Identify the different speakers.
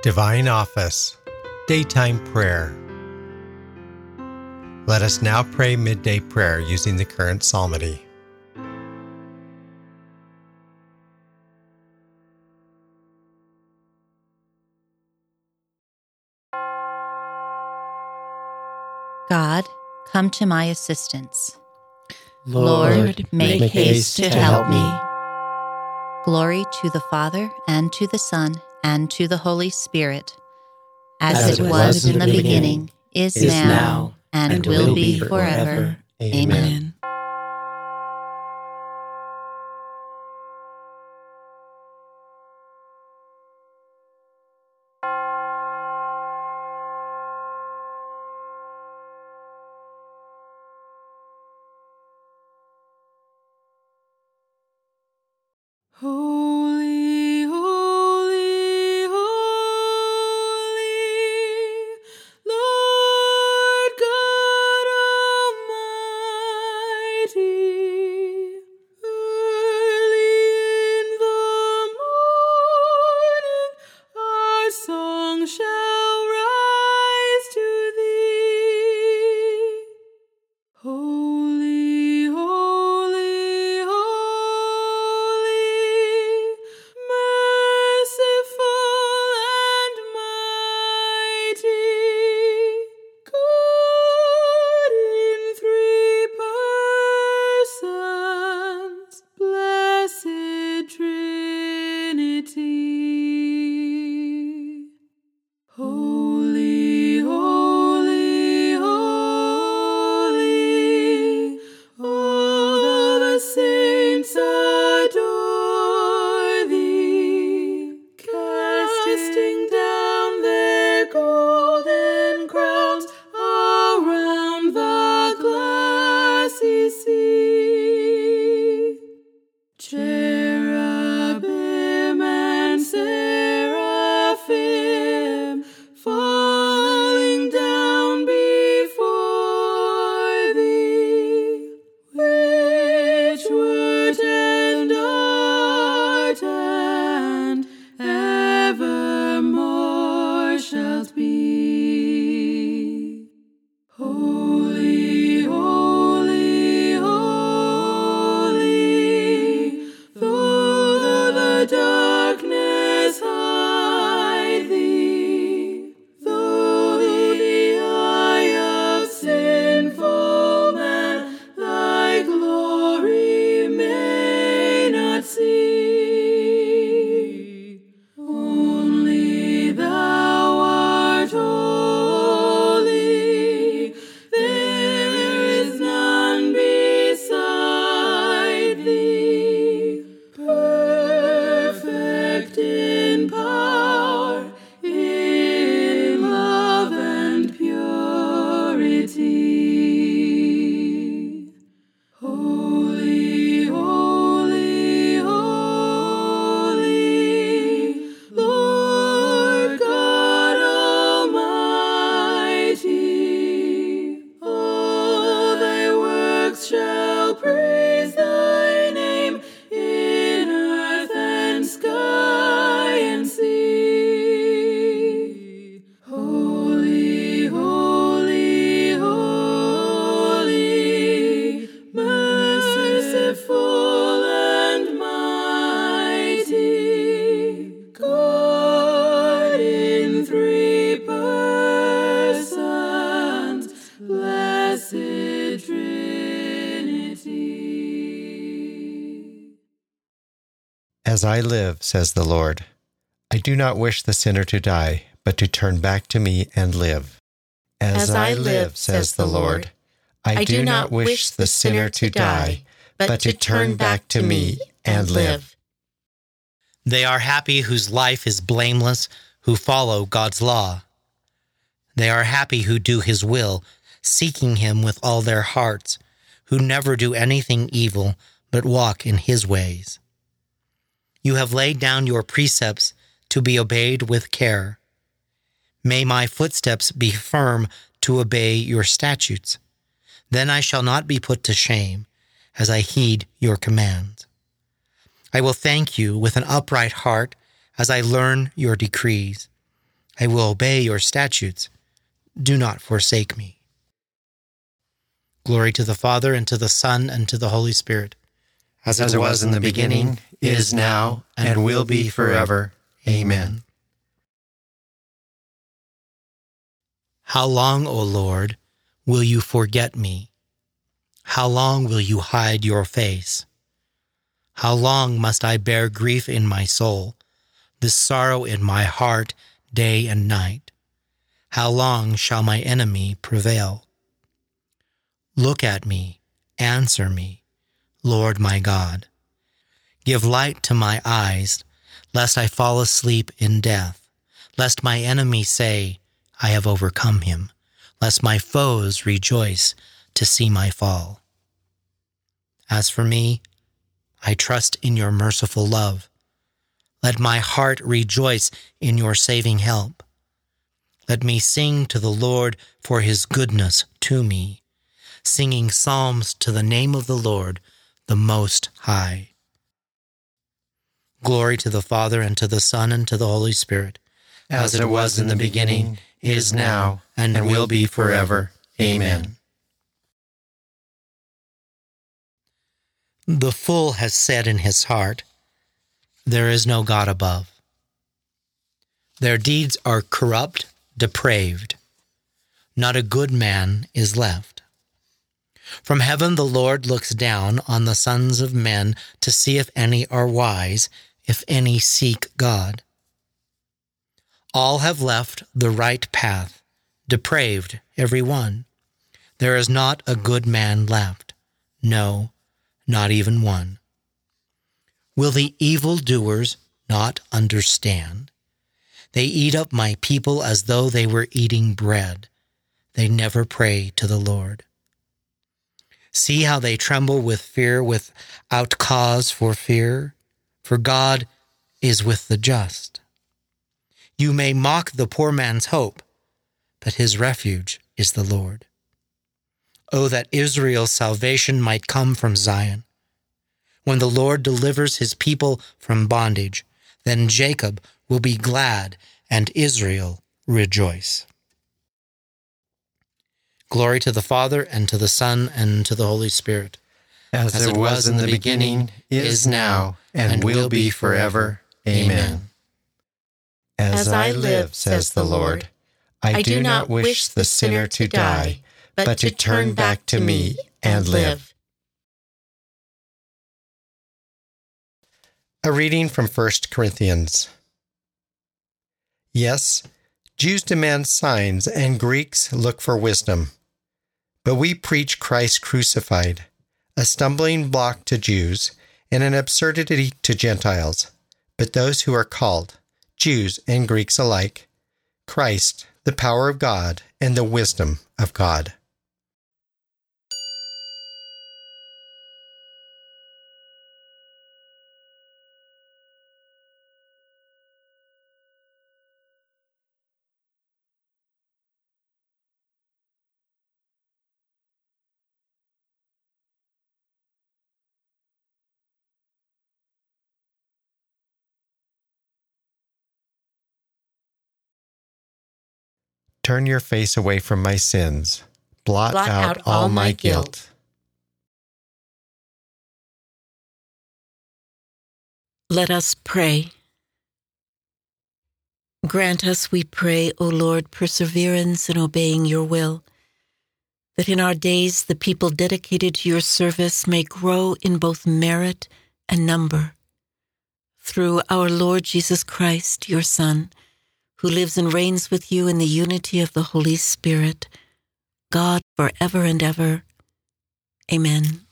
Speaker 1: Divine Office, Daytime Prayer. Let us now pray midday prayer using the current psalmody.
Speaker 2: God, come to my assistance.
Speaker 3: Lord, make haste to help me.
Speaker 2: Glory to the Father, and to the Son, and to the Holy Spirit, as it was in the beginning, is now, and will be forever. Amen.
Speaker 3: Holy, holy, holy, Lord God Almighty. Early in the morning our song shall rise to thee. Holy, holy, holy, merciful and mighty, God in three persons, blessed Trinity. Holy, holy, holy, all the saints adore thee, casting down their golden crowns around the glassy sea. Cherubim and seraphim falling down before thee, which word and art and evermore shalt be. Holy, holy, holy, though the darkness hide thee, though the eye of sinful man thy glory may not see. Only thou art holy, there is none beside thee, perfect in power, in love and purity. Holy, holy, holy, Lord God Almighty. All thy works shall praise thy name in earth and sky and sea. Holy, holy, holy, merciful and mighty, God in three persons, blessed Trinity.
Speaker 1: As I live, says the Lord, I do not wish the sinner to die, but to turn back to me and live. As I live, says the Lord, I do not wish the sinner to die, but to turn back to me and live.
Speaker 4: They are happy whose life is blameless, who follow God's law. They are happy who do his will, seeking him with all their hearts, who never do anything evil, but walk in his ways. You have laid down your precepts to be obeyed with care. May my footsteps be firm to obey your statutes. Then I shall not be put to shame, as I heed your commands. I will thank you with an upright heart as I learn your decrees. I will obey your statutes. Do not forsake me. Glory to the Father, and to the Son, and to the Holy Spirit.
Speaker 1: As it was in the beginning, is now, and will be forever. Amen.
Speaker 4: How long, O Lord, will you forget me? How long will you hide your face? How long must I bear grief in my soul, this sorrow in my heart day and night? How long shall my enemy prevail? Look at me, answer me, Lord my God. Give light to my eyes, lest I fall asleep in death, lest my enemy say, I have overcome him, lest my foes rejoice to see my fall. As for me, I trust in your merciful love. Let my heart rejoice in your saving help. Let me sing to the Lord for his goodness to me, singing psalms to the name of the Lord, the Most High. Glory to the Father, and to the Son, and to the Holy Spirit,
Speaker 1: as it was in the beginning, is now, and will be forever. Amen.
Speaker 4: The fool has said in his heart, there is no God above. Their deeds are corrupt, depraved. Not a good man is left. From heaven the Lord looks down on the sons of men to see if any are wise, if any seek God. All have left the right path, depraved every one. There is not a good man left, no, not even one. Will the evildoers not understand? They eat up my people as though they were eating bread. They never pray to the Lord. See how they tremble with fear without cause for fear, for God is with the just. You may mock the poor man's hope, but his refuge is the Lord. Oh, that Israel's salvation might come from Zion. When the Lord delivers his people from bondage, then Jacob will be glad and Israel rejoice. Glory to the Father, and to the Son, and to the Holy Spirit.
Speaker 1: As it was in the beginning, is now, and will be forever. Amen. As I live, says the Lord, I do not wish the sinner to die, but to turn back to me and live. A reading from 1 Corinthians. Yes, Jews demand signs and Greeks look for wisdom. But we preach Christ crucified, a stumbling block to Jews and an absurdity to Gentiles. But those who are called, Jews and Greeks alike, Christ, the power of God and the wisdom of God. Turn your face away from my sins. Blot out all my guilt.
Speaker 3: Let us pray. Grant us, we pray, O Lord, perseverance in obeying your will, that in our days the people dedicated to your service may grow in both merit and number. Through our Lord Jesus Christ, your Son, who lives and reigns with you in the unity of the Holy Spirit, God forever and ever. Amen.